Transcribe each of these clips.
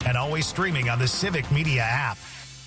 and always streaming on the Civic Media app.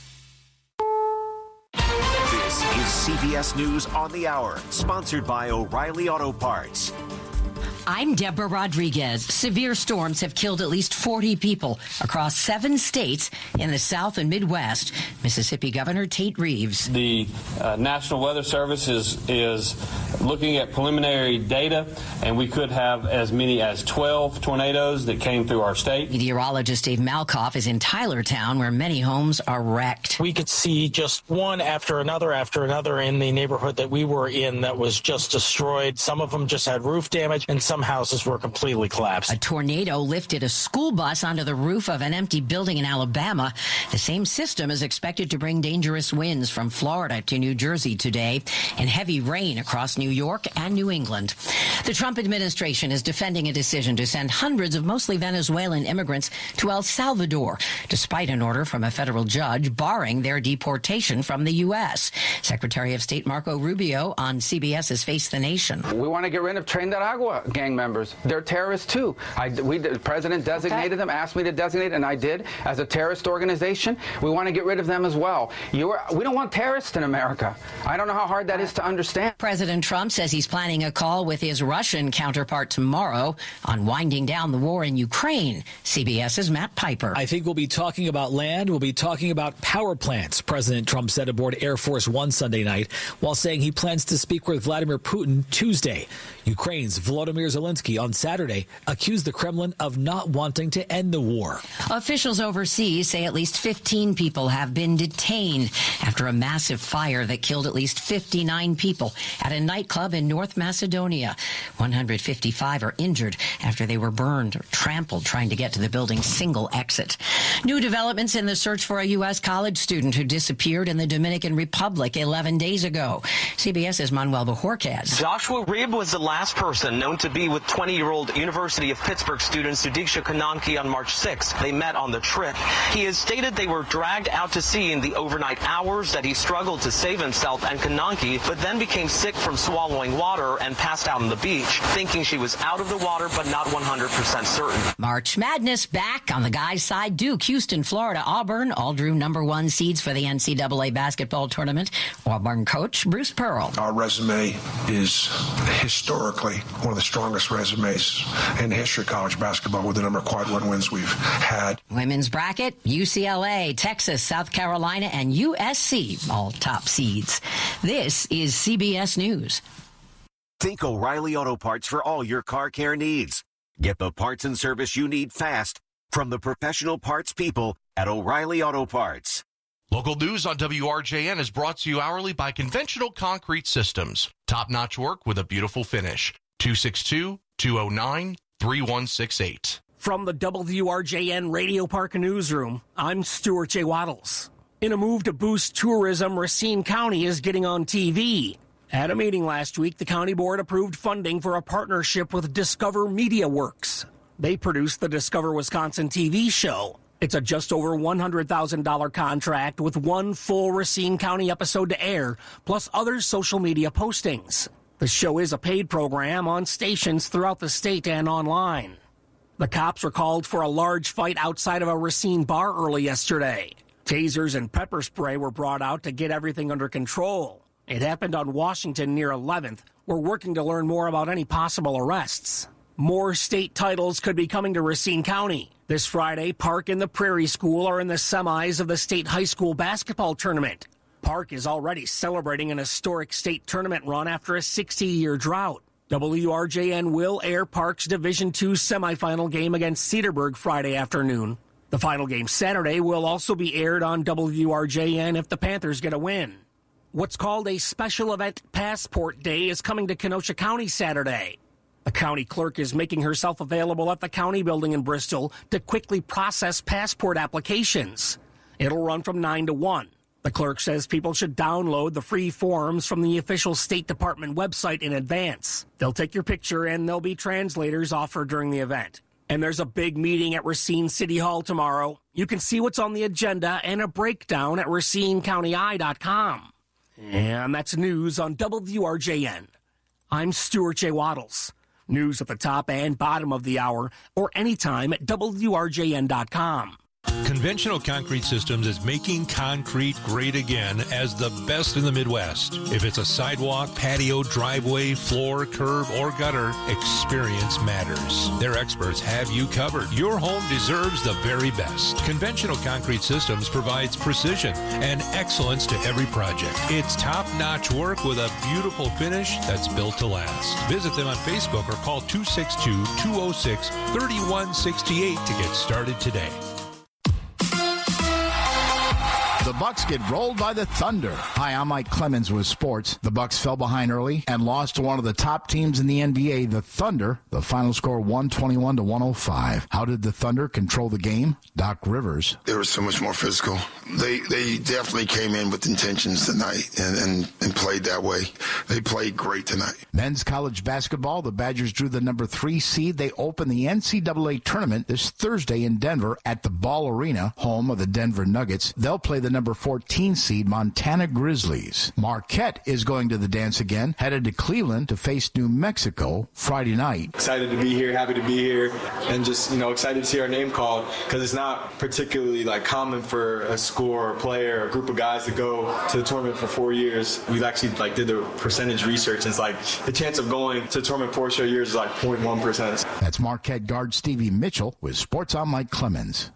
This is CBS News on the Hour, sponsored by O'Reilly Auto Parts. I'm Deborah Rodriguez. Severe storms have killed at least 40 people across 7 states in the South and Midwest. Mississippi Governor Tate Reeves. The National Weather Service is looking at preliminary data, and we could have as many as 12 tornadoes that came through our state. Meteorologist Dave Malkoff is in Tylertown, where many homes are wrecked. We could see just one after another in the neighborhood that we were in that was just destroyed. Some of them just had roof damage, and some houses were completely collapsed. A tornado lifted a school bus onto the roof of an empty building in Alabama. The same system is expected to bring dangerous winds from Florida to New Jersey today and heavy rain across New York and New England. The Trump administration is defending a decision to send hundreds of mostly Venezuelan immigrants to El Salvador, despite an order from a federal judge barring their deportation from the U.S. Secretary of State Marco Rubio on CBS's Face the Nation. We want to get rid of Tren de Aragua gang members. They're terrorists too. The president designated them, asked me to designate, and I did, as a terrorist organization. We want to get rid of them as well. We don't want terrorists in America. I don't know how hard that is to understand. President Trump says he's planning a call with his Russian counterpart tomorrow on winding down the war in Ukraine. CBS's Matt Piper. I think we'll be talking about land. We'll be talking about power plants, President Trump said aboard Air Force One Sunday night, while saying he plans to speak with Vladimir Putin Tuesday. Ukraine's Volodymyr Zelensky on Saturday accused the Kremlin of not wanting to end the war. Officials overseas say at least 15 people have been detained after a massive fire that killed at least 59 people at a nightclub in North Macedonia. 155 are injured after they were burned or trampled trying to get to the building's single exit. New developments in the search for a U.S. college student who disappeared in the Dominican Republic 11 days ago. CBS's Manuel Bojorquez. Joshua Ribb was the last person known to be with 20-year-old University of Pittsburgh student Sudiksha Kananki on March 6th. They met on the trip. He has stated they were dragged out to sea in the overnight hours, that he struggled to save himself and Kananki, but then became sick from swallowing water and passed out on the beach, thinking she was out of the water but not 100% certain. March Madness back on the guys' side. Duke, Houston, Florida, Auburn all drew #1 seeds for the NCAA basketball tournament. Auburn coach Bruce Pearl. Our resume is historically one of the strongest resumes in the history of college basketball, with the number of quad one wins we've had. Women's bracket, UCLA, Texas, South Carolina, and USC, all top seeds. This is CBS News. Think O'Reilly Auto Parts for all your car care needs. Get the parts and service you need fast from the professional parts people at O'Reilly Auto Parts. Local news on WRJN is brought to you hourly by Conventional Concrete Systems. Top-notch work with a beautiful finish. 262-209-3168. From the WRJN Radio Park Newsroom, I'm Stuart J. Waddles. In a move to boost tourism, Racine County is getting on TV. At a meeting last week, the county board approved funding for a partnership with Discover Media Works. They produced the Discover Wisconsin TV show. It's a just over $100,000 contract with one full Racine County episode to air, plus other social media postings. The show is a paid program on stations throughout the state and online. The cops were called for a large fight outside of a Racine bar early yesterday. Tasers and pepper spray were brought out to get everything under control. It happened on Washington near 11th. We're working to learn more about any possible arrests. More state titles could be coming to Racine County. This Friday, Park and the Prairie School are in the semis of the state high school basketball tournament. Park is already celebrating an historic state tournament run after a 60-year drought. WRJN will air Park's Division II semifinal game against Cedarburg Friday afternoon. The final game Saturday will also be aired on WRJN if the Panthers get a win. What's called a special event Passport Day is coming to Kenosha County Saturday. The county clerk is making herself available at the county building in Bristol to quickly process passport applications. It'll run from 9 to 1. The clerk says people should download the free forms from the official State Department website in advance. They'll take your picture and there'll be translators offered during the event. And there's a big meeting at Racine City Hall tomorrow. You can see what's on the agenda and a breakdown at RacineCountyEye.com. And that's news on WRJN. I'm Stuart J. Waddles. News at the top and bottom of the hour or anytime at WRJN.com. Conventional Concrete Systems is making concrete great again as the best in the Midwest. If it's a sidewalk, patio, driveway, floor, curb, or gutter, experience matters. Their experts have you covered. Your home deserves the very best. Conventional Concrete Systems provides precision and excellence to every project. It's top-notch work with a beautiful finish that's built to last. Visit them on Facebook or call 262-206-3168 to get started today. The Bucks get rolled by the Thunder. Hi, I'm Mike Clemens with sports. The Bucks fell behind early and lost to one of the top teams in the NBA, the Thunder. The final score 121-105. How did the Thunder control the game? Doc Rivers. They were so much more physical. They definitely came in with intentions tonight and played that way. They played great tonight. Men's college basketball, the Badgers drew the number 3 seed. They open the NCAA tournament this Thursday in Denver at the Ball Arena, home of the Denver Nuggets. They'll play the number 14 seed Montana Grizzlies. Marquette is going to the dance again, headed to Cleveland to face New Mexico Friday night. Excited to be here, happy to be here, and just, excited to see our name called, because it's not particularly common for a school or a player or a group of guys to go to the tournament for 4 years. We've actually did the percentage research, and it's the chance of going to the tournament 4 straight years is 0.1%. That's Marquette guard Stevie Mitchell with Sports on Mike Clemens.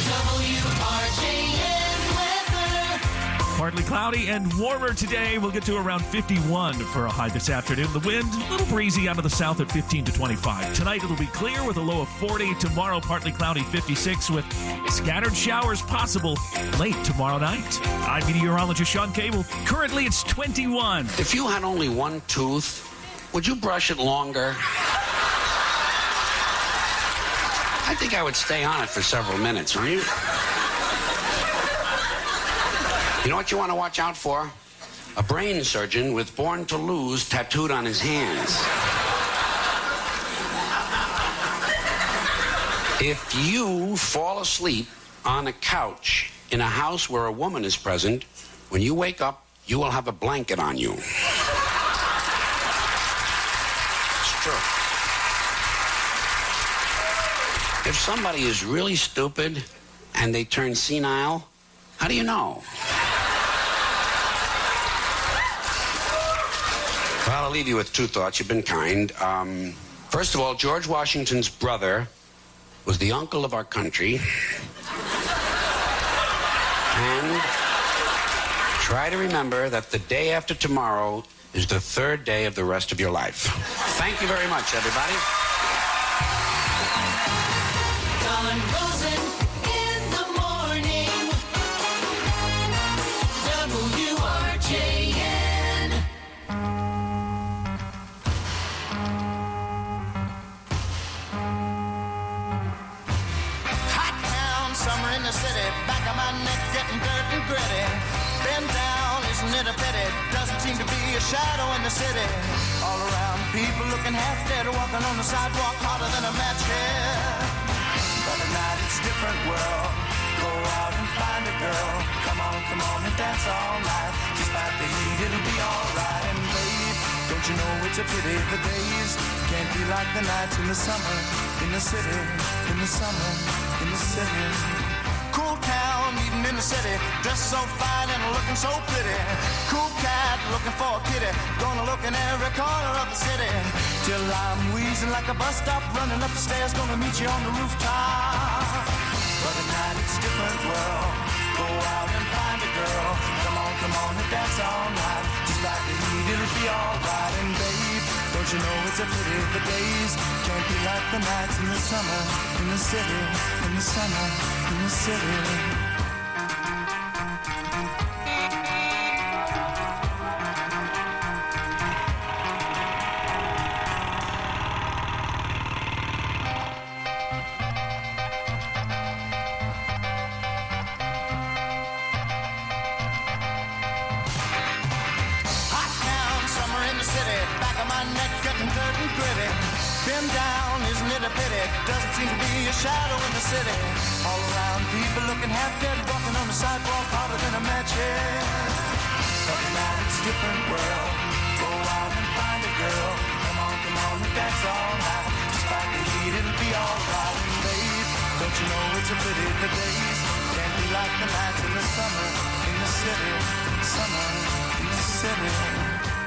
Partly cloudy and warmer today. We'll get to around 51 for a high this afternoon. The wind, a little breezy out of the south at 15 to 25. Tonight it'll be clear with a low of 40. Tomorrow partly cloudy, 56, with scattered showers possible late tomorrow night. I'm meteorologist Sean Cable. Currently it's 21. If you had only one tooth, would you brush it longer? I think I would stay on it for several minutes, wouldn't you? You know what you want to watch out for? A brain surgeon with Born to Lose tattooed on his hands. If you fall asleep on a couch in a house where a woman is present, when you wake up, you will have a blanket on you. It's true. If somebody is really stupid and they turn senile, how do you know? Well, I'll leave you with two thoughts. You've been kind. First of all, George Washington's brother was the uncle of our country. And try to remember that the day after tomorrow is the third day of the rest of your life. Thank you very much, everybody. Don Rosen in the morning. WRJN. Hot town, summer in the city. Back of my neck getting dirt and gritty. Been down, isn't it a pity? Doesn't seem to be a shadow in the city. All around, people looking half dead, walking on the sidewalk harder than a match head. But at night it's a different world. Go out and find a girl. Come on and dance all night. Despite the heat, it'll be alright. And babe, don't you know it's a pity the days can't be like the nights in the summer, in the city, in the summer, in the city. Cool town, eating in the city, dressed so fine and looking so pretty. Cool cat, looking for a kitty, gonna look in every corner of the city. Till I'm wheezing like a bus stop, running up the stairs, gonna meet you on the rooftop. But at night it's a different world. Go out and find a girl. Come on and dance all night. Just like the heat, it'll be alright. And babe, don't you know it's a pity the days can't be like the nights in the summer, in the city, in the summer, in the city. Been down, isn't it a pity? Doesn't seem to be a shadow in the city. All around, people looking half dead, walking on the sidewalk harder than a match head. But now it's a different world. Go out and find a girl. Come on and dance all night. Despite the heat, it'll be alright. And babe, don't you know it's a pity the days can't be like the nights in the summer in the city. Summer in the city.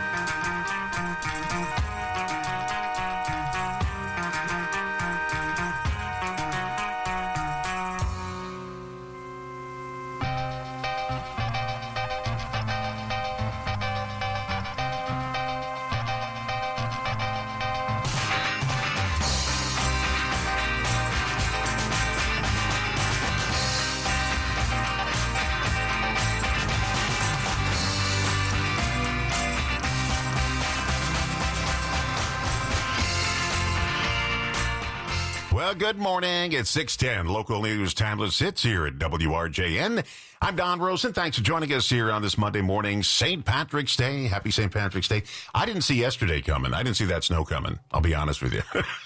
Well, good morning. It's 6:10. Local news timeless hits here at WRJN. I'm Don Rosen. Thanks for joining us here on this Monday morning, St. Patrick's Day. Happy St. Patrick's Day. I didn't see yesterday coming. I didn't see that snow coming. I'll be honest with you.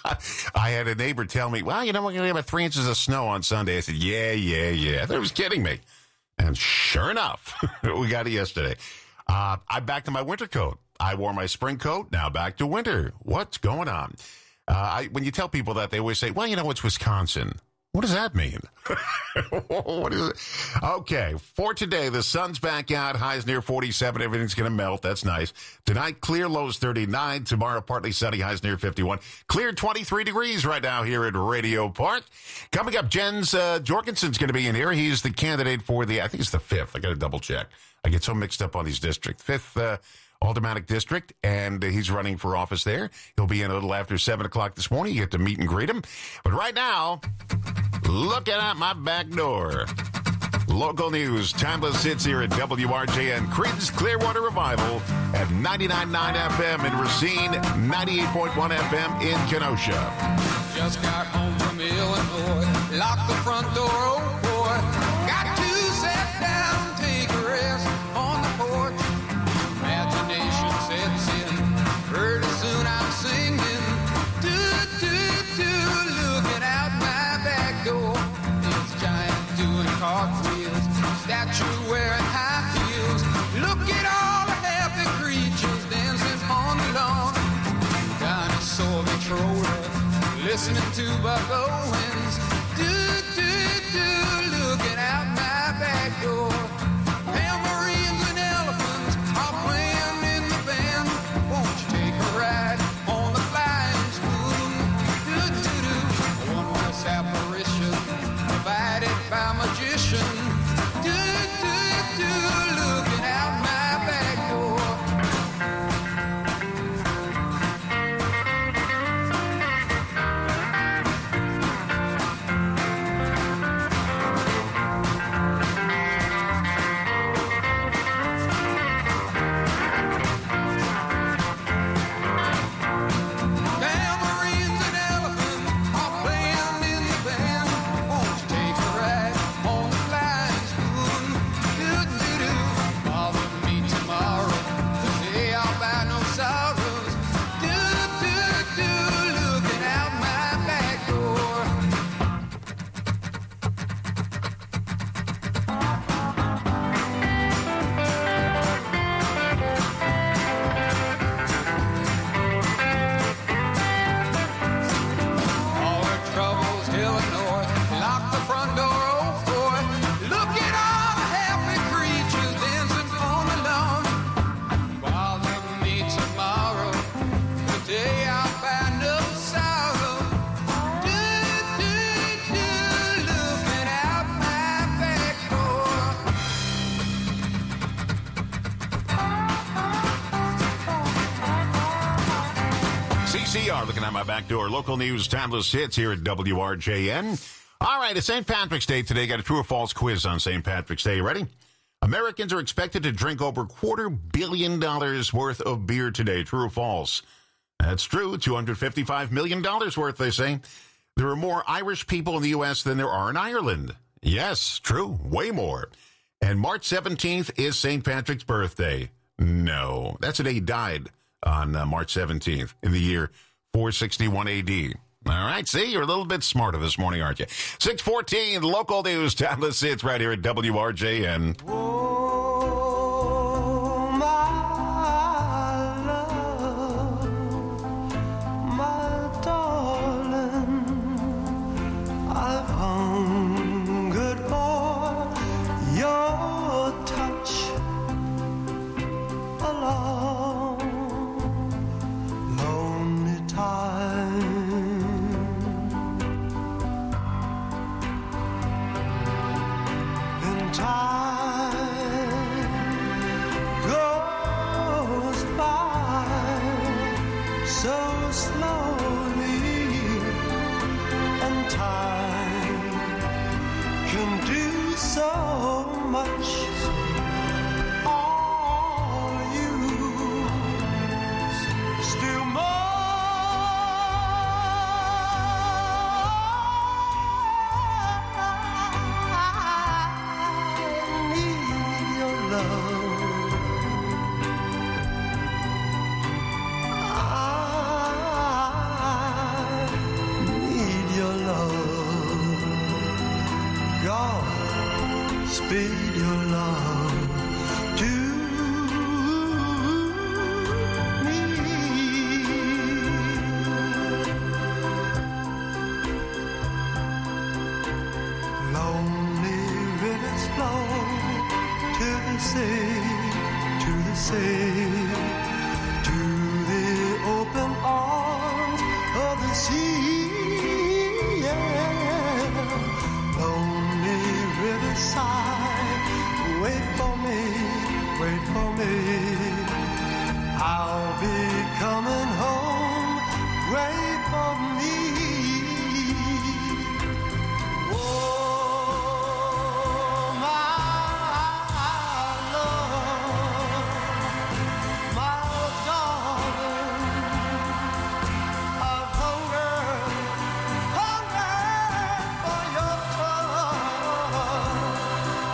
I had a neighbor tell me, well, you know, we're going to have about 3 inches of snow on Sunday. I said, yeah. I thought he was kidding me. And sure enough, we got it yesterday. I'm back to my winter coat. I wore my spring coat. Now back to winter. What's going on? When you tell people that, they always say, well, you know, it's Wisconsin. What does that mean? What is it? Okay, for today, the sun's back out. Highs near 47. Everything's going to melt. That's nice. Tonight, clear, lows 39. Tomorrow, partly sunny, highs near 51. Clear 23 degrees right now here at Radio Park. Coming up, Jens Jorgensen's going to be in here. He's the candidate for I think it's the 5th. I got to double check. I get so mixed up on these districts. 5th Aldermanic District, and he's running for office there. He'll be in a little after 7 o'clock this morning. You get to meet and greet him. But right now, looking out my back door. Local news, timeless hits here at WRJN. Creedence Clearwater Revival at 99.9 FM in Racine, 98.1 FM in Kenosha. Just got home from Illinois, locked the front door, oh boy. Got to sit down, take a rest on the porch. Imagination sets in, pretty soon I'm singing. Looking out my back door. It's giant doing cartwheels, statue wearing high heels. Look at all the happy creatures dancing on the lawn. Dinosaur controller, listening to Buck Owens. Looking out my back door. Tambourines and elephants are playing in the band. Won't you take a ride on the flying spoon? A wondrous apparition provided by magician. Looking out my back door. Looking at my back door. Local news, timeless hits here at WRJN. All right, it's St. Patrick's Day today. Got a true or false quiz on St. Patrick's Day. You ready? Americans are expected to drink over $250 million worth of beer today. True or false? That's true. $255 million worth, they say. There are more Irish people in the U.S. than there are in Ireland. Yes, true. Way more. And March 17th is St. Patrick's birthday. No, that's the day he died on March 17th in the year 461 A.D. All right, see, you're a little bit smarter this morning, aren't you? 6:14, local news, timeless hits right here at WRJN. Oh, my love, my darling, I've hung And time goes by so slowly, and time can do so much. All you still more. Speed your love to me. Lonely rivers flow to the sea, to the sea, to the open arms of the sea. Yeah. Lonely riverside, wait for me, wait for me. I'll be coming home, wait for me. Oh, my love, my darling, I've hungered for your touch.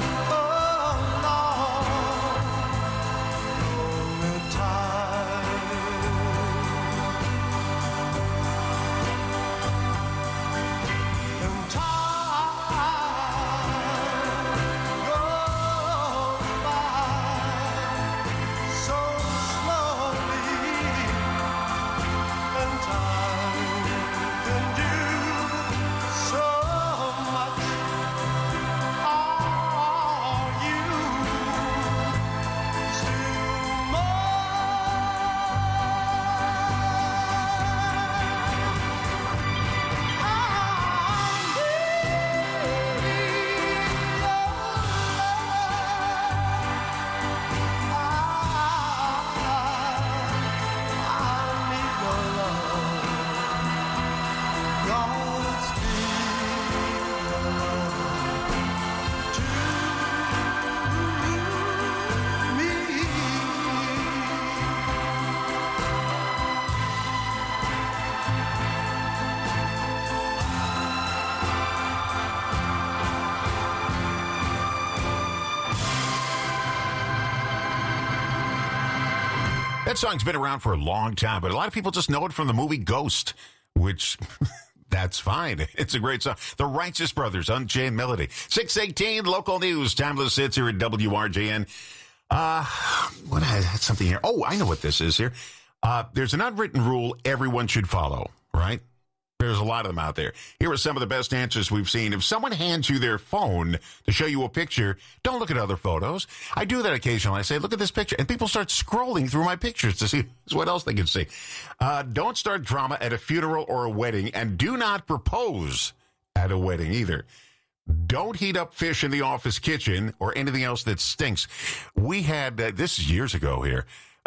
That song's been around for a long time, but a lot of people just know it from the movie Ghost, which that's fine. It's a great song. The Righteous Brothers, Unchained Melody. 6:18, local news. Timeless hits here at WRJN. I had something here. Oh, I know what this is here. There's an unwritten rule everyone should follow, right? There's a lot of them out there. Here are some of the best answers we've seen. If someone hands you their phone to show you a picture, don't look at other photos. I do that occasionally. I say, look at this picture. And people start scrolling through my pictures to see what else they can see. Don't start drama at a funeral or a wedding, and do not propose at a wedding either. Don't heat up fish in the office kitchen or anything else that stinks. We had, this is years ago here,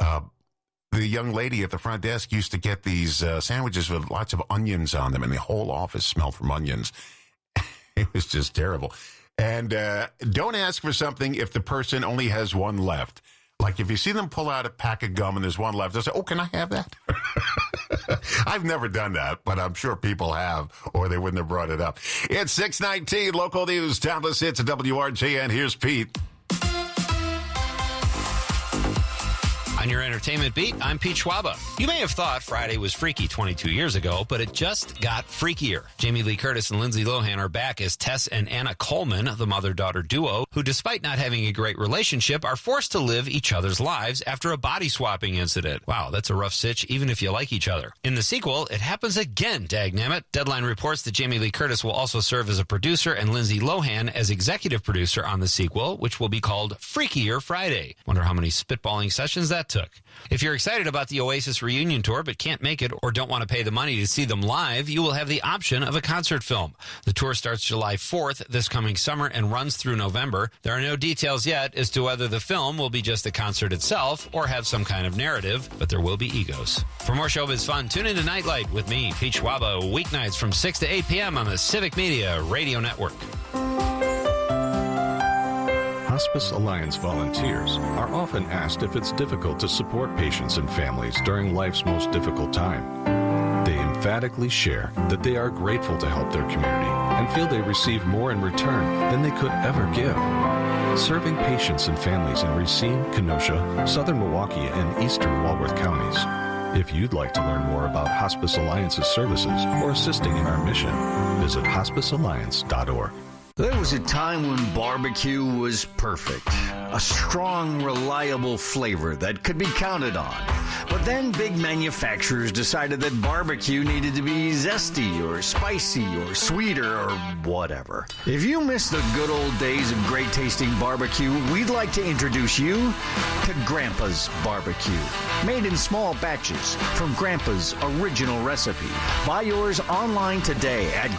the young lady at the front desk used to get these sandwiches with lots of onions on them, and the whole office smelled from onions. It was just terrible. And don't ask for something if the person only has one left. Like if you see them pull out a pack of gum and there's one left, they'll say, oh, can I have that? I've never done that, but I'm sure people have, or they wouldn't have brought it up. It's 6:19, local news, Timeless Hits at WRJN. Here's Pete. On your entertainment beat, I'm Pete Schwaba. You may have thought Friday was freaky 22 years ago, but it just got freakier. Jamie Lee Curtis and Lindsay Lohan are back as Tess and Anna Coleman, the mother-daughter duo, who, despite not having a great relationship, are forced to live each other's lives after a body-swapping incident. Wow, that's a rough sitch, even if you like each other. In the sequel, it happens again, dagnammit. Deadline reports that Jamie Lee Curtis will also serve as a producer and Lindsay Lohan as executive producer on the sequel, which will be called Freakier Friday. Wonder how many spitballing sessions that took. If you're excited about the Oasis reunion tour but can't make it or don't want to pay the money to see them live, you will have the option of a concert film. The tour starts July 4th this coming summer and runs through November. There are no details yet as to whether the film will be just the concert itself or have some kind of narrative, but there will be egos. For more showbiz fun, tune into Nightlight with me, Pete Schwaba, weeknights from 6 to 8 p.m. on the Civic Media Radio Network. Hospice Alliance volunteers are often asked if it's difficult to support patients and families during life's most difficult time. They emphatically share that they are grateful to help their community and feel they receive more in return than they could ever give. Serving patients and families in Racine, Kenosha, Southern Milwaukee, and Eastern Walworth counties. If you'd like to learn more about Hospice Alliance's services or assisting in our mission, visit hospicealliance.org. There was a time when barbecue was perfect. A strong, reliable flavor that could be counted on. But then big manufacturers decided that barbecue needed to be zesty or spicy or sweeter or whatever. If you miss the good old days of great tasting barbecue, we'd like to introduce you to Grandpa's Barbecue. Made in small batches from Grandpa's original recipe. Buy yours online today at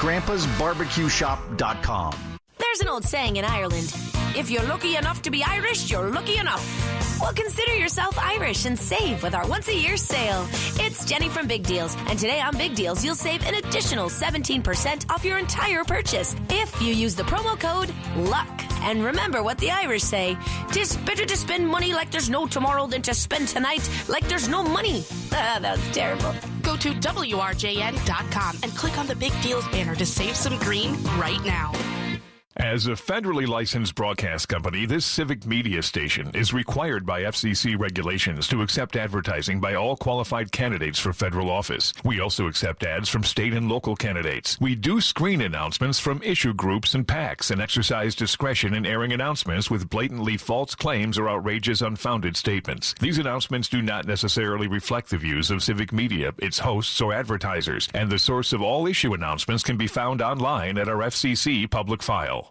grandpasbarbecueshop.com. There's an old saying in Ireland, if you're lucky enough to be Irish, you're lucky enough. Well, consider yourself Irish and save with our once-a-year sale. It's Jenny from Big Deals, and today on Big Deals, you'll save an additional 17% off your entire purchase if you use the promo code LUCK. And remember what the Irish say, 'tis better to spend money like there's no tomorrow than to spend tonight like there's no money. That was terrible. Go to WRJN.com and click on the Big Deals banner to save some green right now. As a federally licensed broadcast company, this Civic Media station is required by FCC regulations to accept advertising by all qualified candidates for federal office. We also accept ads from state and local candidates. We do screen announcements from issue groups and PACs and exercise discretion in airing announcements with blatantly false claims or outrageous, unfounded statements. These announcements do not necessarily reflect the views of Civic Media, its hosts, or advertisers, and the source of all issue announcements can be found online at our FCC public file.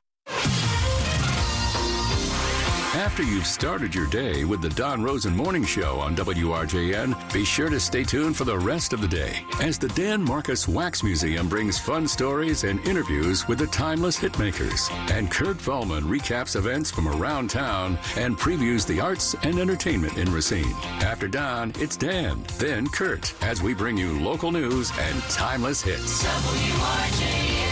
After you've started your day with the Don Rosen Morning Show on WRJN, be sure to stay tuned for the rest of the day as the Dan Marcus Wax Museum brings fun stories and interviews with the timeless hitmakers. And Kurt Vollman recaps events from around town and previews the arts and entertainment in Racine. After Don, it's Dan, then Kurt, as we bring you local news and timeless hits. WRJN.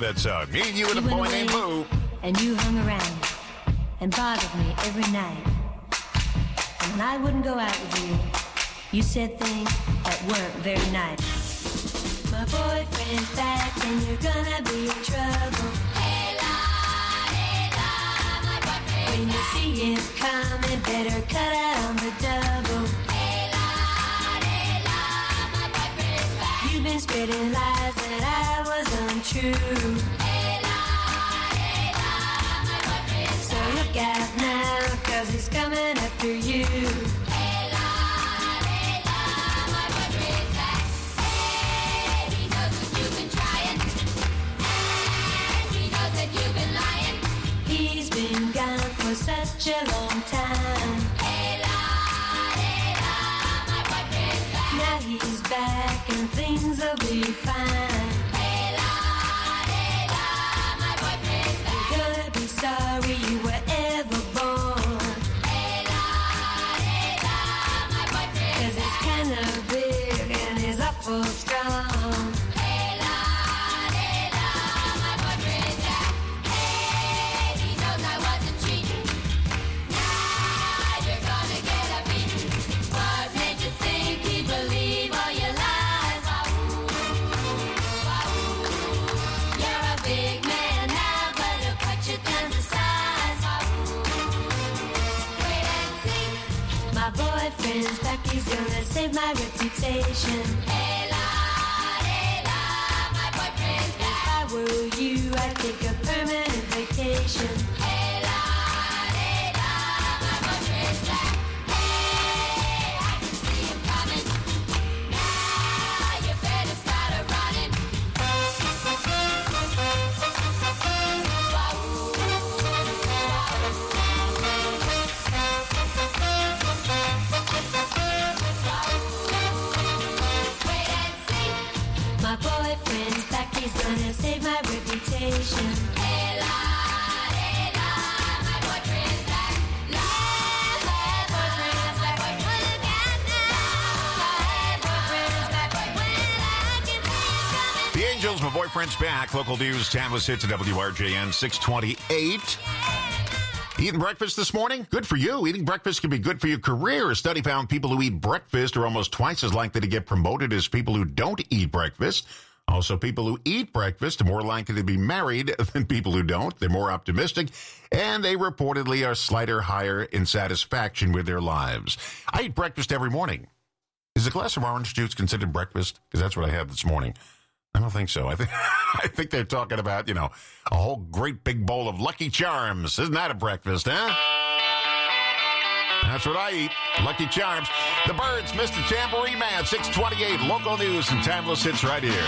that song. Me and you and a boy named Boo. And you hung around and bothered me every night. And when I wouldn't go out with you, you said things that weren't very nice. My boyfriend's back and you're gonna be in trouble. Hey, la, my boyfriend. When you see him coming, better cut out on the double. Hey, la, my boyfriend's back. You've been spreading lies that I was untrue. Hey, la, my boyfriend's back. So look out now, 'cause he's coming after you. Such a long time. Hey, la, my boyfriend's back. Now he's back and things will be fine. Hey, la, my boyfriend's back. You're gonna be sorry you were ever born. Hey, la, my boyfriend's 'cause it's kind of big and he's awful strong. Hey, la, my boyfriend's back. Hey, he knows I wasn't cheating. My boyfriend's back, he's gonna save my reputation. Hey la, my boyfriend's back. If I were you, I'd take a permanent vacation. Hey la, my boyfriend's back. Hey, I can see him coming. Now you better start a-running. My boyfriend's back, he's gonna save my reputation. Hey la, my boyfriend's back. La, my boyfriend's back. Look out now. My boyfriend's back. When I can see him coming. The Angels, My Boyfriend's Back. Local news, Tampa Hits at WRJN 628. Eating breakfast this morning? Good for you. Eating breakfast can be good for your career. A study found people who eat breakfast are almost twice as likely to get promoted as people who don't eat breakfast. Also, people who eat breakfast are more likely to be married than people who don't. They're more optimistic, and they reportedly are slightly higher in satisfaction with their lives. I eat breakfast every morning. Is a glass of orange juice considered breakfast? Because that's what I had this morning. I don't think so. I think they're talking about, a whole great big bowl of Lucky Charms. Isn't that a breakfast, huh? That's what I eat. Lucky Charms. The Birds, Mr. Tambourine Man, 628. Local news and timeless hits right here.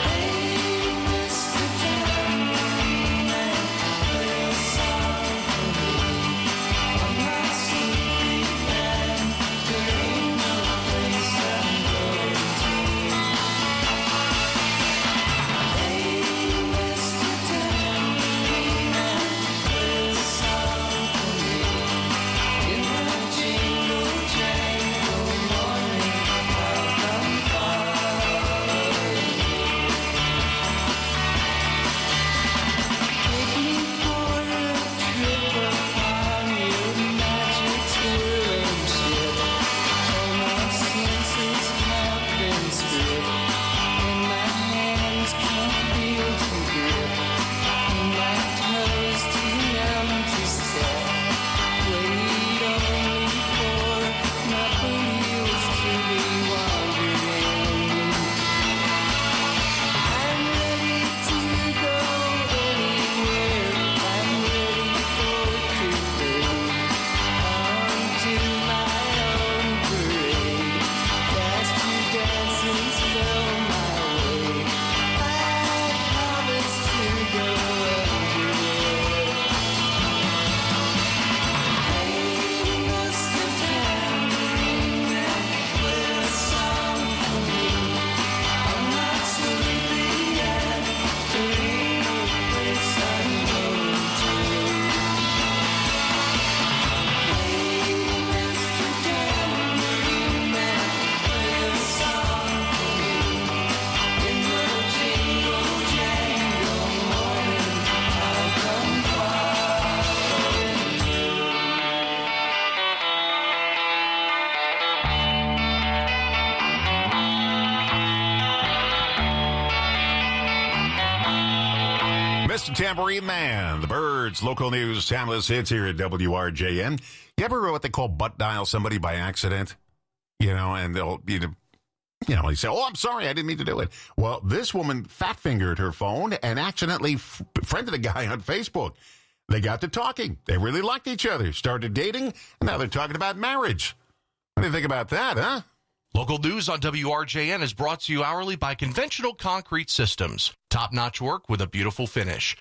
the Tambourine Man, the Birds, local news, timeless hits here at WRJN. You ever what they call butt dial somebody by accident? And they'll, they say, oh, I'm sorry, I didn't mean to do it. Well, this woman fat-fingered her phone and accidentally friended a guy on Facebook. They got to talking. They really liked each other, started dating, and now they're talking about marriage. What do you think about that, huh? Local news on WRJN is brought to you hourly by Conventional Concrete Systems. Top-notch work with a beautiful finish.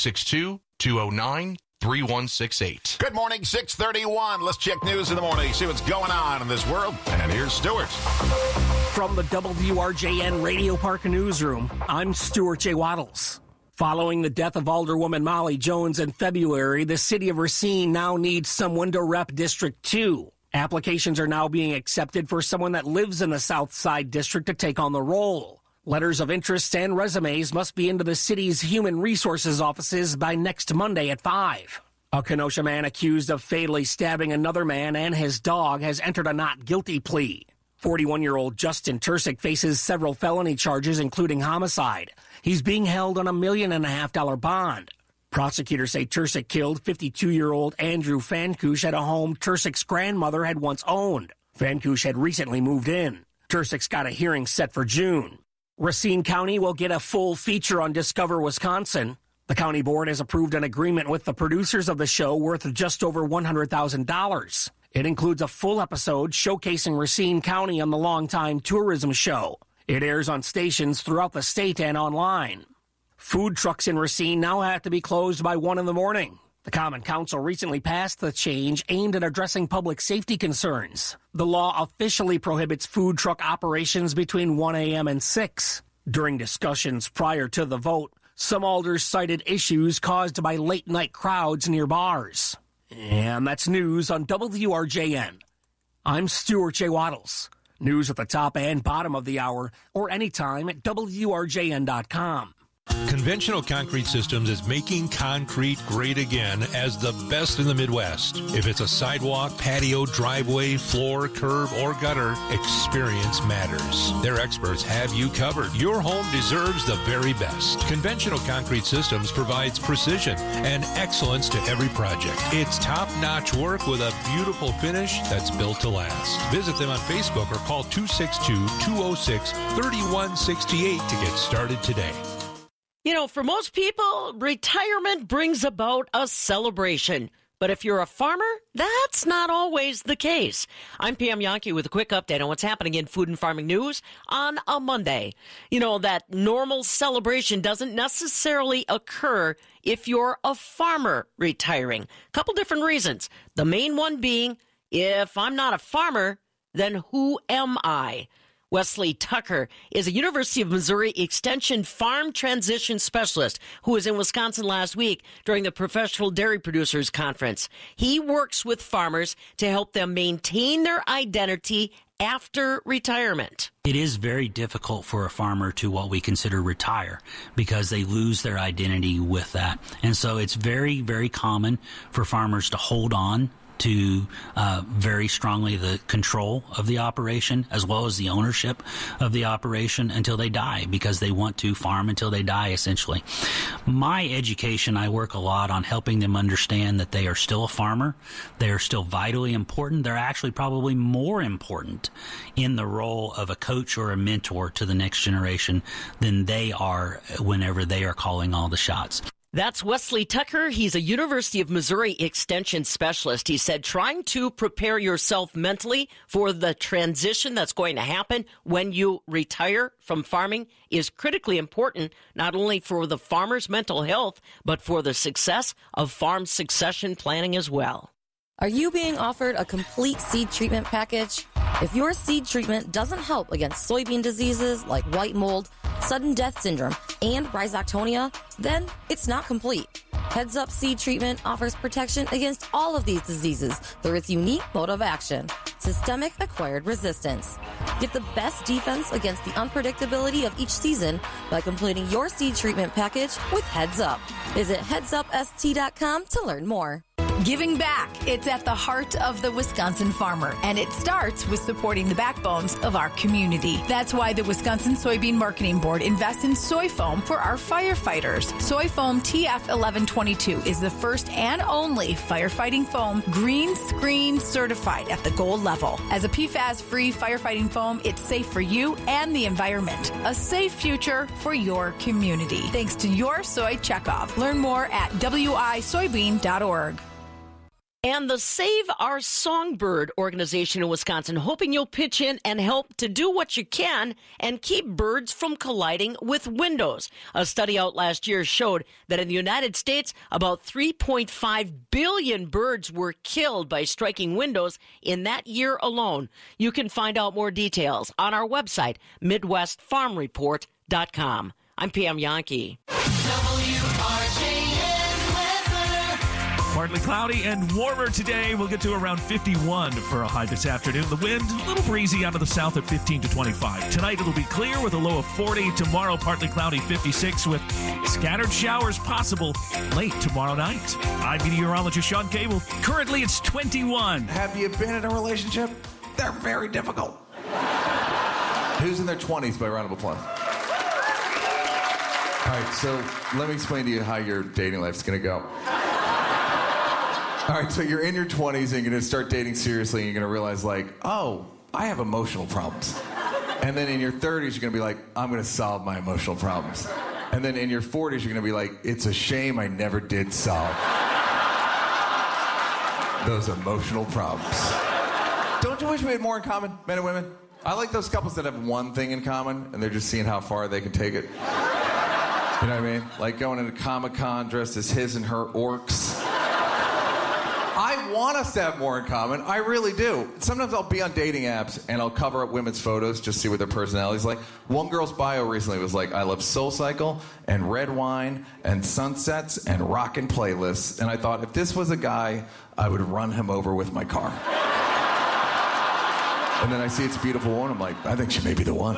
262-209-3168. Good morning, 6:31. Let's check news in the morning, see what's going on in this world. And here's Stuart. From the WRJN Radio Park Newsroom, I'm Stuart J. Waddles. Following the death of Alderwoman Molly Jones in February, the city of Racine now needs someone to rep District 2. Applications are now being accepted for someone that lives in the South Side District to take on the role. Letters of interest and resumes must be into the city's human resources offices by next Monday at 5. A Kenosha man accused of fatally stabbing another man and his dog has entered a not guilty plea. 41-year-old Justin Tursick faces several felony charges, including homicide. He's being held on $1.5 million bond. Prosecutors say Tursick killed 52-year-old Andrew Fancouche at a home Tursick's grandmother had once owned. Fancouche had recently moved in. Tursick's got a hearing set for June. Racine County will get a full feature on Discover Wisconsin. The county board has approved an agreement with the producers of the show worth just over $100,000. It includes a full episode showcasing Racine County on the Longtime Tourism Show. It airs on stations throughout the state and online. Food trucks in Racine now have to be closed by 1 in the morning. The Common Council recently passed the change aimed at addressing public safety concerns. The law officially prohibits food truck operations between 1 a.m. and 6. During discussions prior to the vote, some alders cited issues caused by late-night crowds near bars. And that's news on WRJN. I'm Stuart J. Waddles. News at the top and bottom of the hour, or anytime at WRJN.com. Conventional Concrete Systems is making concrete great again as the best in the Midwest. If it's a sidewalk, patio, driveway, floor, curb, or gutter, experience matters. Their experts have you covered. Your home deserves the very best. Conventional Concrete Systems provides precision and excellence to every project. It's top-notch work with a beautiful finish that's built to last. Visit them on Facebook or call 262-206-3168 to get started today. For most people, retirement brings about a celebration. But if you're a farmer, that's not always the case. I'm Pam Yonke with a quick update on what's happening in food and farming news on a Monday. That normal celebration doesn't necessarily occur if you're a farmer retiring. A couple different reasons. The main one being, if I'm not a farmer, then who am I? Wesley Tucker is a University of Missouri Extension Farm Transition Specialist who was in Wisconsin last week during the Professional Dairy Producers Conference. He works with farmers to help them maintain their identity after retirement. It is very difficult for a farmer to what we consider retire because they lose their identity with that. And so it's very, very common for farmers to hold on to very strongly the control of the operation as well as the ownership of the operation until they die because they want to farm until they die, essentially. My education, I work a lot on helping them understand that they are still a farmer. They are still vitally important. They're actually probably more important in the role of a coach or a mentor to the next generation than they are whenever they are calling all the shots. That's Wesley Tucker. He's a University of Missouri Extension Specialist. He said trying to prepare yourself mentally for the transition that's going to happen when you retire from farming is critically important, not only for the farmer's mental health, but for the success of farm succession planning as well. Are you being offered a complete seed treatment package? If your seed treatment doesn't help against soybean diseases like white mold, sudden death syndrome, and rhizoctonia, then it's not complete. Heads Up Seed Treatment offers protection against all of these diseases through its unique mode of action, systemic acquired resistance. Get the best defense against the unpredictability of each season by completing your seed treatment package with Heads Up. Visit headsupst.com to learn more. Giving back. It's at the heart of the Wisconsin farmer, and it starts with supporting the backbones of our community. That's why the Wisconsin Soybean Marketing Board invests in soy foam for our firefighters. Soy foam TF1122 is the first and only firefighting foam green screen certified at the gold level. As a PFAS-free firefighting foam, it's safe for you and the environment. A safe future for your community. Thanks to your soy checkoff. Learn more at wisoybean.org. And the Save Our Songbird organization in Wisconsin, hoping you'll pitch in and help to do what you can and keep birds from colliding with windows. A study out last year showed that in the United States, about 3.5 billion birds were killed by striking windows in that year alone. You can find out more details on our website, MidwestFarmReport.com. I'm Pam Yankee. Partly cloudy and warmer today. We'll get to around 51 for a high this afternoon. The wind, a little breezy out of the south at 15 to 25. Tonight it'll be clear with a low of 40. Tomorrow, partly cloudy, 56 with scattered showers possible late tomorrow night. I'm meteorologist Sean Cable. Currently it's 21. Have you been in a relationship? They're very difficult. Who's in their 20s by round of applause? All right, so let me explain to you how your dating life's going to go. All right, so you're in your 20s and you're going to start dating seriously and you're going to realize, like, oh, I have emotional problems. And then in your 30s, you're going to be like, I'm going to solve my emotional problems. And then in your 40s, you're going to be like, it's a shame I never did solve those emotional problems. Don't you wish we had more in common, men and women? I like those couples that have one thing in common and they're just seeing how far they can take it. You know what I mean? Like going into Comic-Con dressed as his and her orcs. I want us to have more in common. I really do. Sometimes I'll be on dating apps and I'll cover up women's photos just to see what their personality's like. One girl's bio recently was like, I love SoulCycle and red wine and sunsets and rockin' playlists. And I thought, if this was a guy, I would run him over with my car. And then I see it's a beautiful woman. I'm like, I think she may be the one.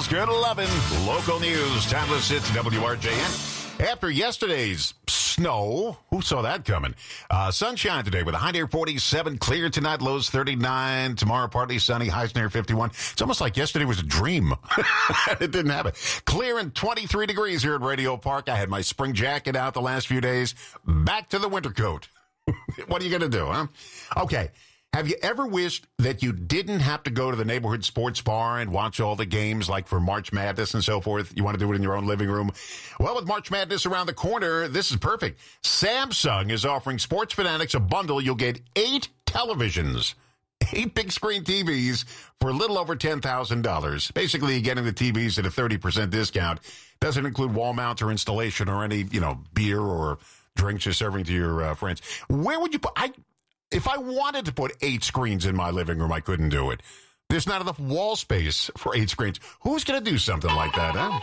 Feels good 11. Local news. Timeless hits WRJN. After yesterday's snow, who saw that coming? Sunshine today with a high near 47. Clear tonight, lows 39. Tomorrow, partly sunny, highs near 51. It's almost like yesterday was a dream. It didn't happen. Clear and 23 degrees here at Radio Park. I had my spring jacket out the last few days. Back to the winter coat. What are you going to do, huh? Okay. Have you ever wished that you didn't have to go to the neighborhood sports bar and watch all the games like for March Madness and so forth? You want to do it in your own living room? Well, with March Madness around the corner, this is perfect. Samsung is offering sports fanatics a bundle. You'll get 8 televisions, 8 big screen TVs for a little over $10,000. Basically, you're getting the TVs at a 30% discount. Doesn't include wall mount or installation or any, beer or drinks you're serving to your friends. Where would you put... If I wanted to put 8 screens in my living room, I couldn't do it. There's not enough wall space for 8 screens. Who's going to do something like that, huh?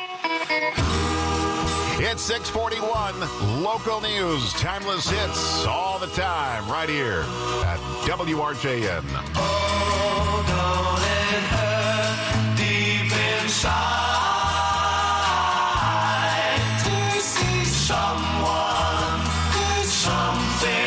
It's 6:41. Local news, timeless hits all the time, right here at WRJN. Oh, don't it hurt deep inside to see someone do something?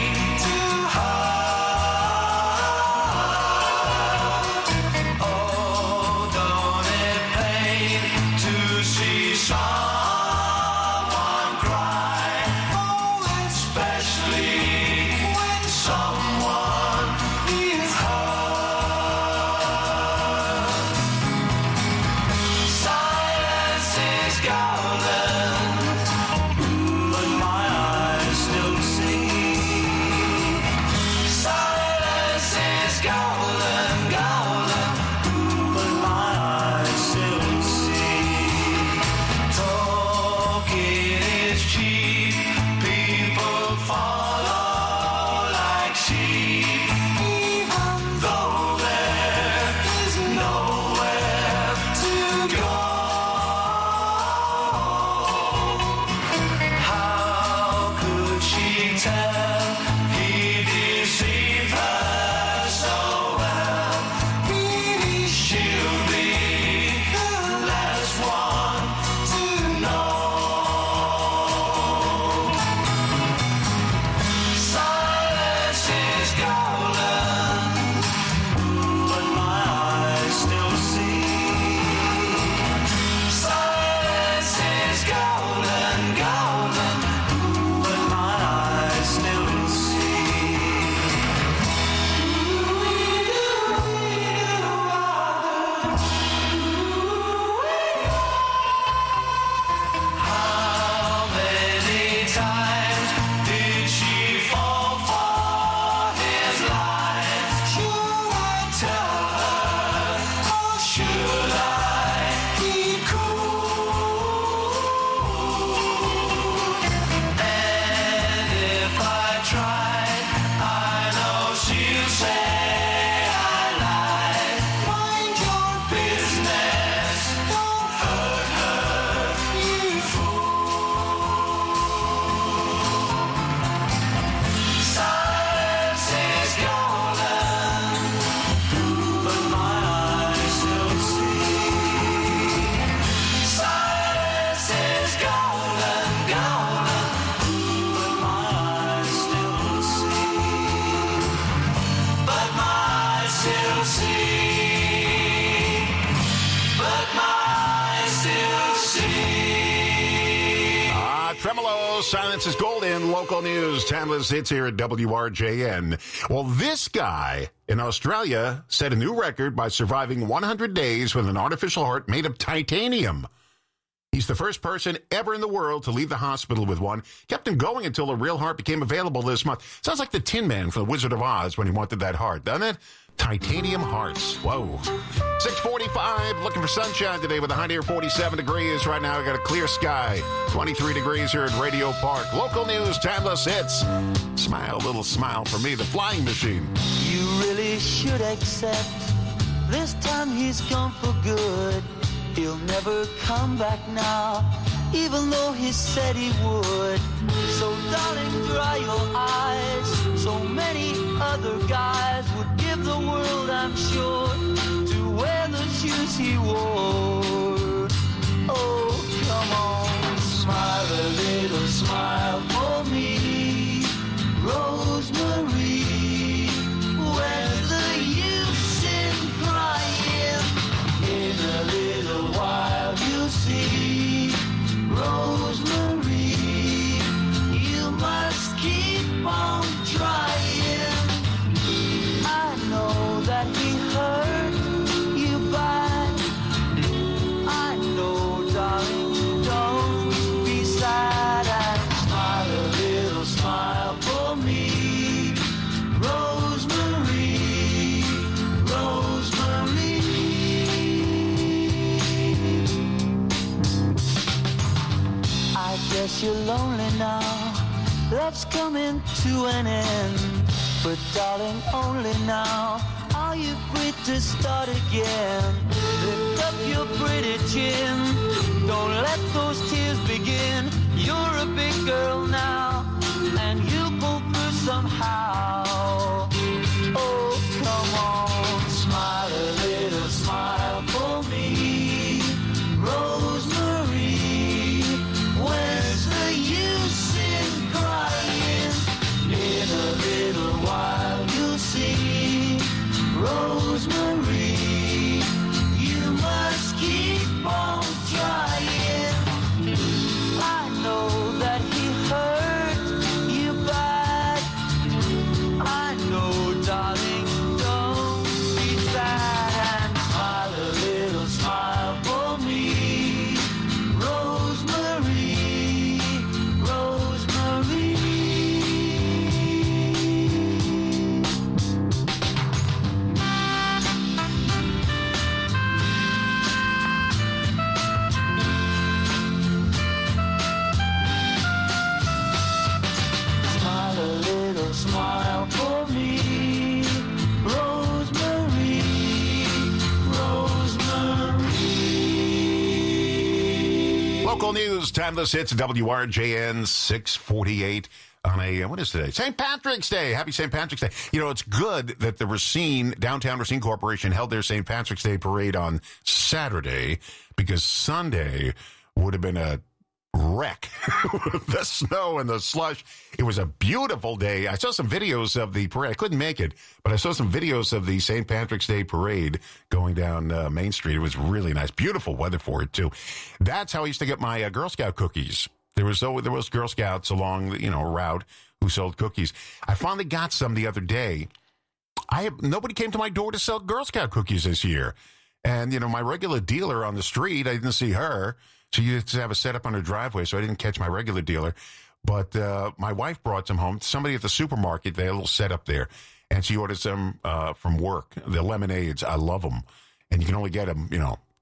Silence is golden. Local news. Timeless hits here at WRJN. Well, this guy in Australia set a new record by surviving 100 days with an artificial heart made of titanium. He's the first person ever in the world to leave the hospital with one. Kept him going until a real heart became available this month. Sounds like the Tin Man from The Wizard of Oz when he wanted that heart, doesn't it? Titanium hearts. Whoa. 6:45, looking for sunshine today with a high near 47 degrees. Right now, we got a clear sky. 23 degrees here at Radio Park. Local news, timeless hits. Smile, little smile for me, the flying machine. You really should accept this time he's gone for good. He'll never come back now, even though he said he would. So darling, dry your eyes. So many other guys would give the world, I'm sure, to wear the shoes he wore. guess you're lonely now. That's coming to an end. But darling, only now are you free to start again. Lift up your pretty chin. Don't let those tears begin. You're a big girl now, and you'll pull through somehow. Oh, come on, smile a little smile for me, Rosemary. Where's the use in crying? In a little while you'll see, Rosemary, you must keep on trying. I know that he hurt you bad. I know, darling, don't be sad. And smile a little smile for me, Rosemary, Rosemary. Smile a little smile for me, Rosemary, Rosemary. Local news, timeless hits, WRJN 648 on a, what is today? St. Patrick's Day. Happy St. Patrick's Day. You know, it's good that the Racine, Downtown Racine Corporation held their St. Patrick's Day parade on Saturday, because Sunday would have been a wreck with the snow and the slush. It was a beautiful day. I saw some videos of the parade. I couldn't make it, but I saw some videos of the St. Patrick's Day parade going down Main Street. It was really nice. Beautiful weather for it, too. That's how I used to get my Girl Scout cookies. There was Girl Scouts along the, route who sold cookies. I finally got some the other day. Nobody came to my door to sell Girl Scout cookies this year. And, my regular dealer on the street, I didn't see her. She used to have a setup on her driveway, so I didn't catch my regular dealer. But my wife brought some home. Somebody at the supermarket, they had a little setup there. And she ordered some from work, the lemonades. I love them. And you can only get them,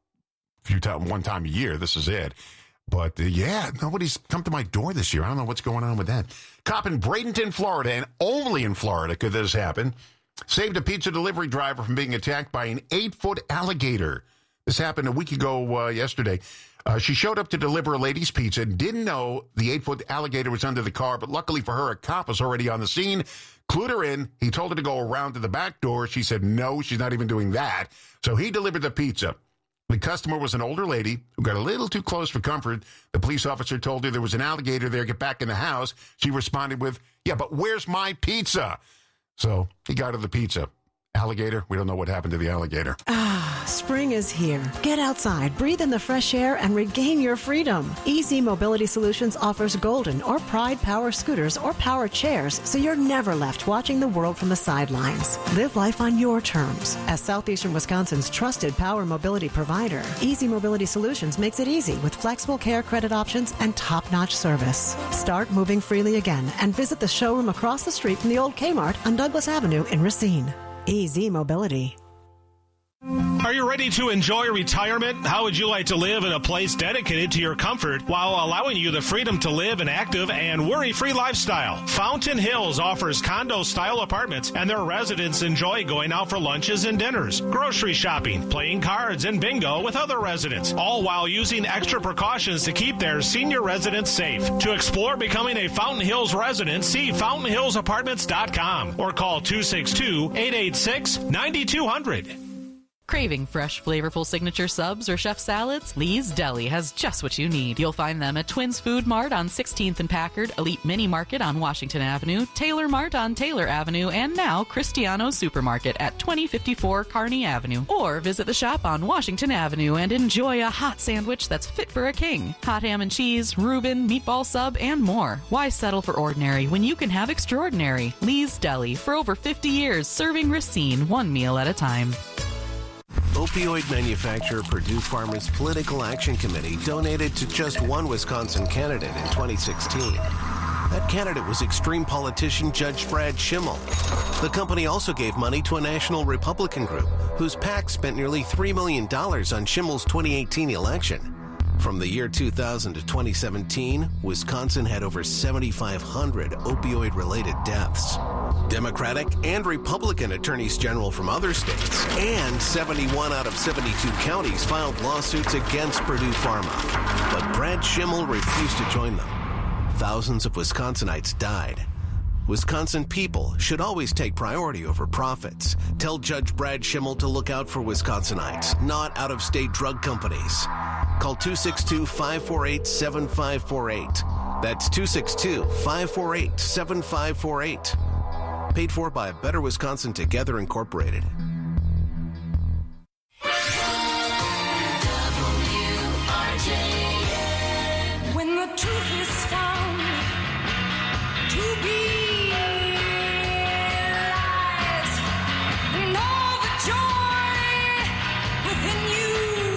one time a year. This is it. But, nobody's come to my door this year. I don't know what's going on with that. Cop in Bradenton, Florida, and only in Florida could this happen, saved a pizza delivery driver from being attacked by an 8-foot alligator. This happened a week ago yesterday. She showed up to deliver a lady's pizza and didn't know the 8-foot alligator was under the car, but luckily for her, a cop was already on the scene, clued her in. He told her to go around to the back door. She said, no, she's not even doing that. So he delivered the pizza. The customer was an older lady who got a little too close for comfort. The police officer told her there was an alligator there, get back in the house. She responded with, yeah, but where's my pizza? So he got her the pizza. Alligator, we don't know what happened to the alligator. Spring is here. Get outside, breathe in the fresh air, and regain your freedom. Easy Mobility Solutions offers Golden or Pride power scooters or power chairs, so you're never left watching the world from the sidelines. Live life on your terms. As Southeastern Wisconsin's trusted power mobility provider, Easy Mobility Solutions makes it easy with flexible care credit options and top-notch service. Start moving freely again and visit the showroom across the street from the old Kmart on Douglas Avenue in Racine. Easy Mobility. Are you ready to enjoy retirement? How would you like to live in a place dedicated to your comfort while allowing you the freedom to live an active and worry-free lifestyle? Fountain Hills offers condo-style apartments, and their residents enjoy going out for lunches and dinners, grocery shopping, playing cards, and bingo with other residents, all while using extra precautions to keep their senior residents safe. To explore becoming a Fountain Hills resident, see fountainhillsapartments.com or call 262-886-9200. Craving fresh, flavorful signature subs or chef salads? Lee's Deli has just what you need. You'll find them at Twins Food Mart on 16th and Packard, Elite Mini Market on Washington Avenue, Taylor Mart on Taylor Avenue, and now Cristiano Supermarket at 2054 Kearney Avenue. Or visit the shop on Washington Avenue and enjoy a hot sandwich that's fit for a king. Hot ham and cheese, Reuben, meatball sub, and more. Why settle for ordinary when you can have extraordinary? Lee's Deli, for over 50 years, serving Racine one meal at a time. Opioid manufacturer Purdue Farmers Political Action Committee donated to just one Wisconsin candidate in 2016. That candidate was extreme politician Judge Brad Schimmel. The company also gave money to a national Republican group whose PAC spent nearly $3 million on Schimmel's 2018 election. From the year 2000 to 2017, Wisconsin had over 7,500 opioid-related deaths. Democratic and Republican attorneys general from other states and 71 out of 72 counties filed lawsuits against Purdue Pharma. But Brad Schimmel refused to join them. Thousands of Wisconsinites died. Wisconsin people should always take priority over profits. Tell Judge Brad Schimmel to look out for Wisconsinites, not out-of-state drug companies. Call 262-548-7548. That's 262-548-7548. Paid for by Better Wisconsin Together Incorporated. When the truth is found to be lies, and all the joy within you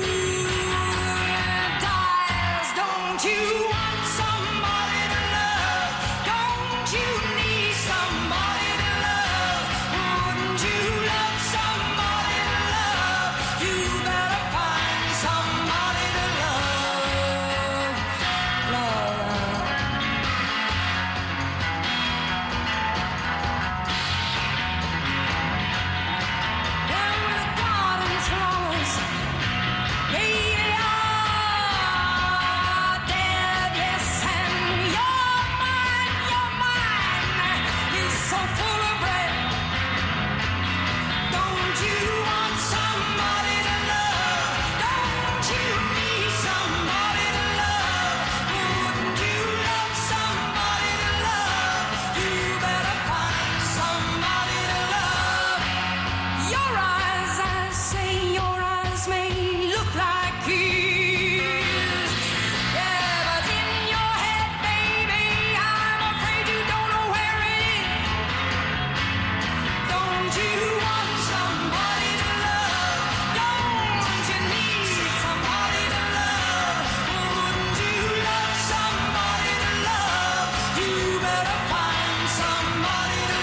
dies. Don't you want somebody to love? Don't you need somebody to love? Wouldn't you love somebody to love? You better find somebody to love. Down with the garden flowers, they are dead, yes, and your mind is so full of red. Don't you want somebody to love? Don't you need somebody to love? Wouldn't you love somebody to love? You better find somebody to love. Your eyes, I say, your eyes may look like his. Yeah, but in your head, baby, I'm afraid you don't know where it is. Don't you want somebody to love? Don't you need somebody to love? Wouldn't you love somebody to love? You better find somebody to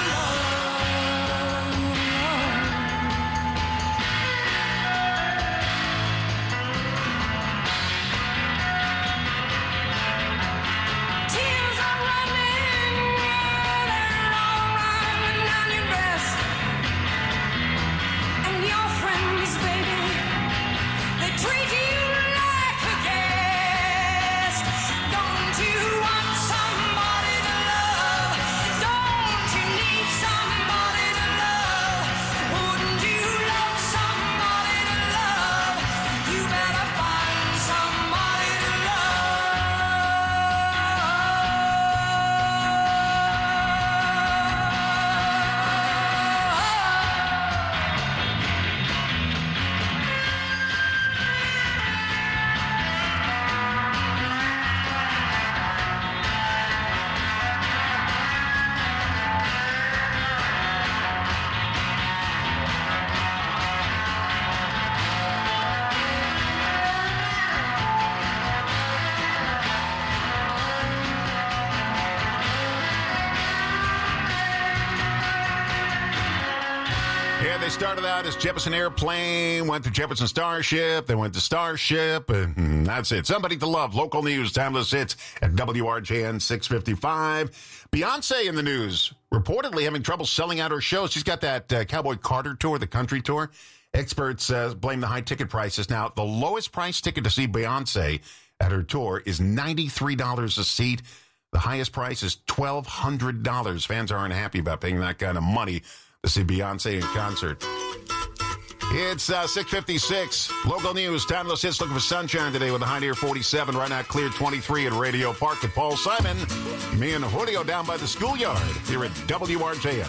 Tears are running, they're all running down your breast. And your friends, baby, they treat you like a guest. Don't you want somebody to love? Don't you need somebody to love? Wouldn't you love somebody to love? You better find somebody to Yeah, they started out as Jefferson Airplane, went to Jefferson Starship, then went to Starship, and that's it. Somebody to love. Local news, timeless hits at WRJN 655. Beyonce in the news, reportedly having trouble selling out her shows. She's got that Cowboy Carter tour, the country tour. Experts blame the high ticket prices. Now, the lowest price ticket to see Beyonce at her tour is $93 a seat. The highest price is $1,200. Fans aren't happy about paying that kind of money to see Beyonce in concert. It's 6:56. Local news, timeless hits, looking for sunshine today with a high near 47. Right now, clear 23 at Radio Park with Paul Simon. Me and Julio down by the schoolyard here at WRJN.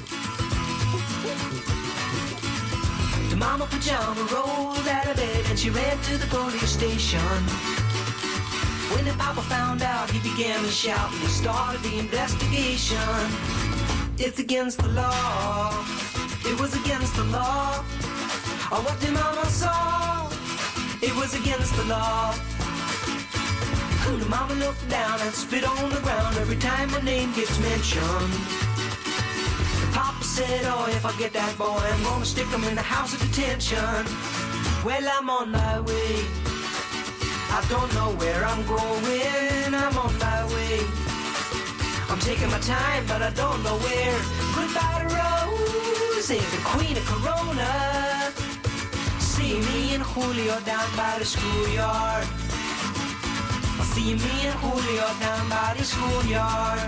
The mama pajama rolled out of bed and she ran to the police station. When the papa found out, he began to shout and he started the investigation. It's against the law. It was against the law. Oh, what the mama saw, it was against the law. The mama looked down and spit on the ground every time my name gets mentioned. The papa said, oh, if I get that boy, I'm gonna stick him in the house of detention. Well, I'm on my way. I don't know where I'm going, I'm on my way. I'm taking my time, but I don't know where. Goodbye to Rosie, the queen of Corona. See me and Julio down by the schoolyard. See me and Julio down by the schoolyard.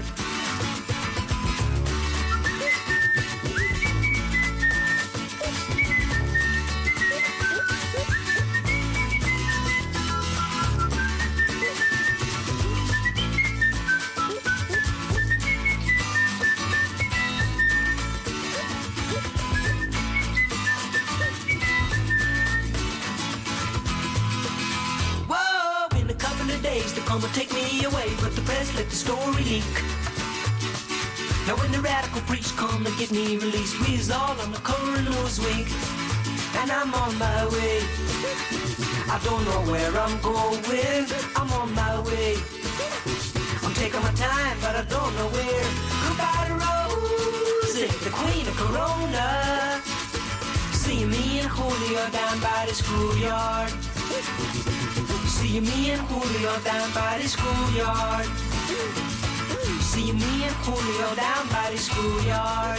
They're gonna take me away, but the press let the story leak. Now when the radical preach come to get me released, we's all on the coroner's wing, and I'm on my way. I don't know where I'm going, I'm on my way. I'm taking my time, but I don't know where. Goodbye to Rosie, the queen of Corona. See me and Julio down by the schoolyard. See me and Julio down by the schoolyard. See me and Julio down by the schoolyard.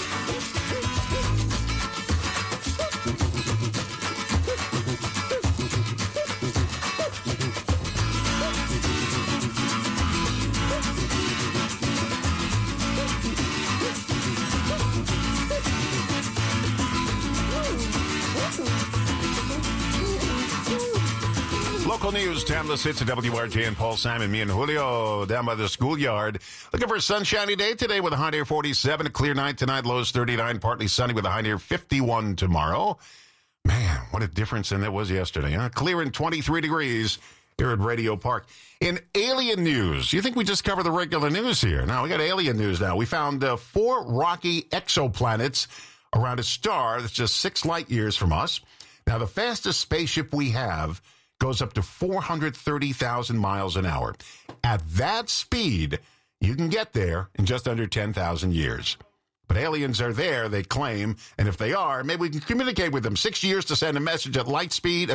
Local news, timeless hits at WRJ and Paul Simon. Me and Julio down by the schoolyard. Looking for a sunshiny day today with a high near 47. A clear night tonight, lows 39. Partly sunny with a high near 51 tomorrow. Man, what a difference than it was yesterday, huh? Clear and 23 degrees here at Radio Park. In alien news, you think we just cover the regular news here? No, we got alien news now. We found 4 rocky exoplanets around a star that's just 6 light years from us. Now, the fastest spaceship we have goes up to 430,000 miles an hour. At that speed, you can get there in just under 10,000 years. But aliens are there, they claim, and if they are, maybe we can communicate with them. 6 years to send a message at light speed,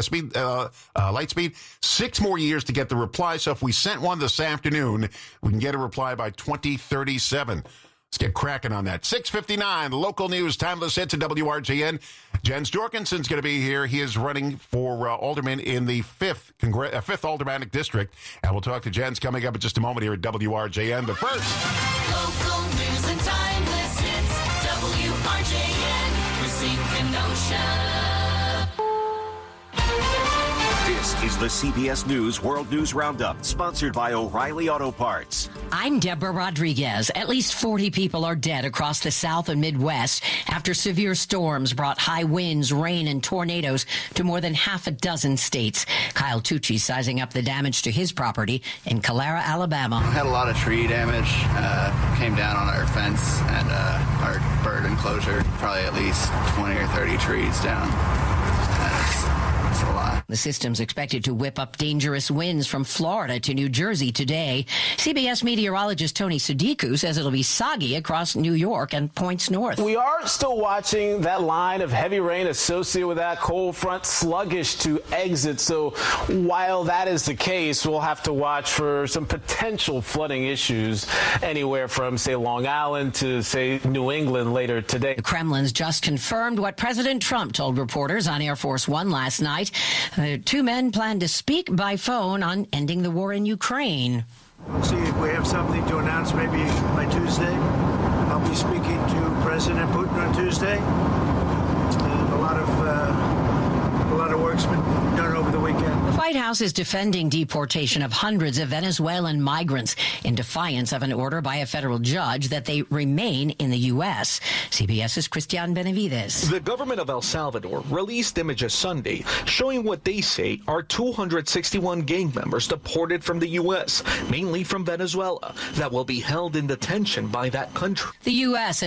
6 more years to get the reply. So if we sent one this afternoon, we can get a reply by 2037. Let's get cracking on that. 6:59, local news, timeless hits at WRJN. Jens Jorgensen's going to be here. He is running for alderman in the 5th Aldermanic District. And we'll talk to Jens coming up in just a moment here at WRJN. But first, local news and timeless hits. WRJN, Racine Kenosha. This is the CBS News World News Roundup, sponsored by O'Reilly Auto Parts. I'm Deborah Rodriguez. At least 40 people are dead across the South and Midwest after severe storms brought high winds, rain, and tornadoes to more than half a dozen states. Kyle Tucci sizing up the damage to his property in Calera, Alabama. We had a lot of tree damage, came down on our fence and our bird enclosure, probably at least 20 or 30 trees down. It's a lot. The system's expected to whip up dangerous winds from Florida to New Jersey today. CBS meteorologist Tony Sadiku says it'll be soggy across New York and points north. We are still watching that line of heavy rain associated with that cold front, sluggish to exit. So while that is the case, we'll have to watch for some potential flooding issues anywhere from, say, Long Island to, say, New England later today. The Kremlin's just confirmed what President Trump told reporters on Air Force One last night. Two men plan to speak by phone on ending the war in Ukraine. See if we have something to announce maybe by Tuesday. I'll be speaking to President Putin on Tuesday. And a lot of work's been done over the weekend. The White House is defending deportation of hundreds of Venezuelan migrants in defiance of an order by a federal judge that they remain in the U.S. CBS's Christian Benavides. The government of El Salvador released images Sunday showing what they say are 261 gang members deported from the U.S., mainly from Venezuela, that will be held in detention by that country. The U.S.